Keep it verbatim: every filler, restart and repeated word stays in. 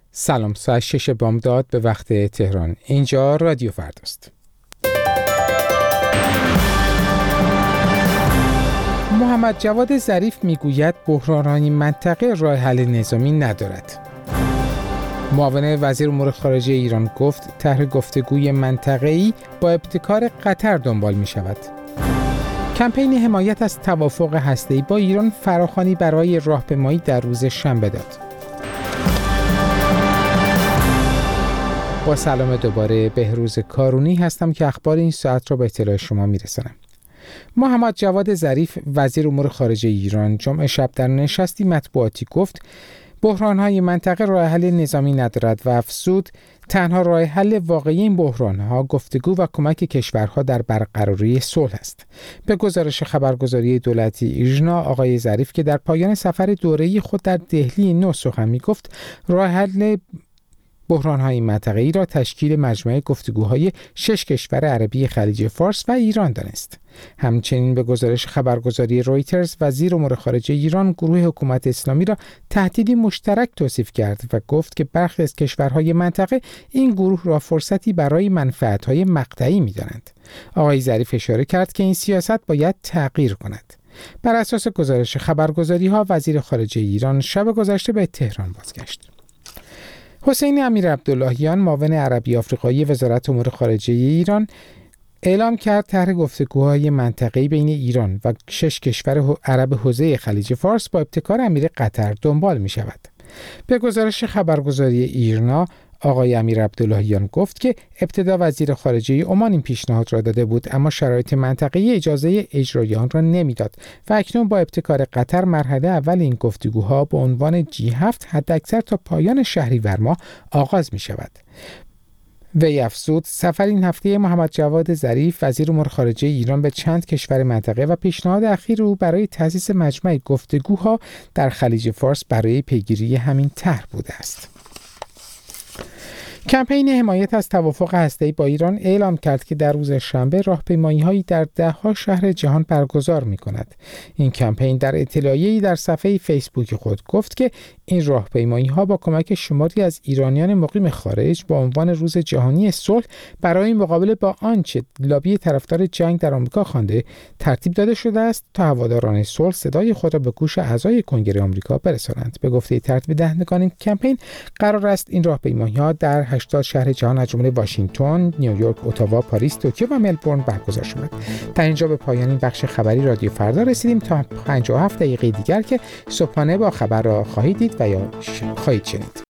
سلام، ساعت شش بامداد به وقت تهران. اینجا رادیو فرداست. محمد جواد ظریف میگوید بحران‌های منطقه راه حل نظامی ندارد. معاون وزیر امور خارجه ایران گفت طرح گفتگوی منطقه‌ای با ابتکار قطر دنبال می‌شود. کمپین حمایت از توافق هسته‌ای با ایران فراخوانی برای راهپیمایی در روز شنبه داد. با سلام دوباره، بهروز کارونی هستم که اخبار این ساعت را به اطلاع شما میرسانم. محمد جواد ظریف وزیر امور خارجه ایران جمعه شب در نشستی مطبوعاتی گفت بحران‌های منطقه راه حل نظامی ندارد و افزود تنها راه حل واقعی این بحران‌ها گفتگو و کمک کشورها در برقراری صلح است. به گزارش خبرگزاری دولتی ایژنا، آقای ظریف که در پایان سفر دوره‌ای خود در دهلی نو سخن می‌گفت، راه حل بحران‌های منطقه‌ای را تشکیل مجمع گفتگوهای شش کشور عربی خلیج فارس و ایران دانست. همچنین به گزارش خبرگزاری رویترز، وزیر امور خارجه ایران گروه حکومت اسلامی را تهدیدی مشترک توصیف کرد و گفت که برخی از کشورهای منطقه این گروه را فرصتی برای منفعت‌های مقطعی می‌دانند. آقای ظریف اشاره کرد که این سیاست باید تغییر کند. بر اساس گزارش خبرگزاری‌ها، وزیر خارجه ایران شب گذشته به تهران بازگشت. حسین امیرعبداللهیان، معاون عربی آفریقایی وزارت امور خارجه ایران، اعلام کرد طرح گفتگوهای منطقه‌ای بین ایران و شش کشور عرب حوزه خلیج فارس با ابتکار امیر قطر دنبال می شود. به گزارش خبرگزاری ایرنا، آقای امیرعبداللهیان گفت که ابتدا وزیر خارجه عمان این پیشنهاد را داده بود، اما شرایط منطقه‌ای اجازه اجرای آن را نمیداد و اکنون با ابتکار قطر مرحله اول این گفتگوها با عنوان جی هفت حداکثر تا پایان شهریور ماه آغاز می شود. وی افزود سفر این هفته محمد جواد ظریف وزیر امور خارجه ایران به چند کشور منطقه و پیشنهاد اخیر او برای تأسیس مجمع گفتگوها در خلیج فارس برای پیگیری همین طرح بوده است. کمپین حمایت از توافق هسته‌ای با ایران اعلام کرد که در روز شنبه راهپیمایی‌هایی در ده‌ها شهر جهان برگزار می‌کند. این کمپین در اطلاعیه‌ای در صفحه فیسبوک خود گفت که این راهپیمایی‌ها با کمک شماری از ایرانیان مقیم خارج با عنوان روز جهانی صلح برای مقابله با آنچه لابی طرفدار جنگ در آمریکا خوانده ترتیب داده شده است تا هواداران صلح صدای خود را به گوش اعضای کنگره آمریکا برسانند. به گفته ترتیب دهندگان این کمپین قرار است این راهپیمایی‌ها در هشتاد شهر جهان از جمله واشنگتن، نیویورک، اتاوا، پاریس، توکیو و ملبورن برگزار شود. در اینجا به پایان این بخش خبری رادیو فردا رسیدیم. تا پنجاه و هفت دقیقه دیگر که صبحانه با خبر را خواهید دید و یا خواهید شنید.